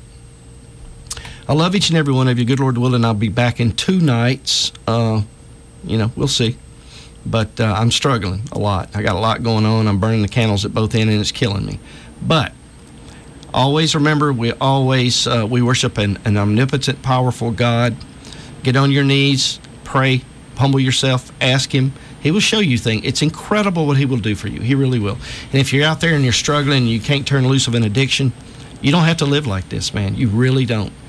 I love each and every one of you. Good Lord willing, I'll be back in 2 nights. You know, we'll see. But I'm struggling a lot. I got a lot going on. I'm burning the candles at both ends, and it's killing me. But always remember, we worship an omnipotent, powerful God. Get on your knees, pray, humble yourself, ask Him. He will show you things. It's incredible what He will do for you. He really will. And if you're out there and you're struggling and you can't turn loose of an addiction, you don't have to live like this, man. You really don't.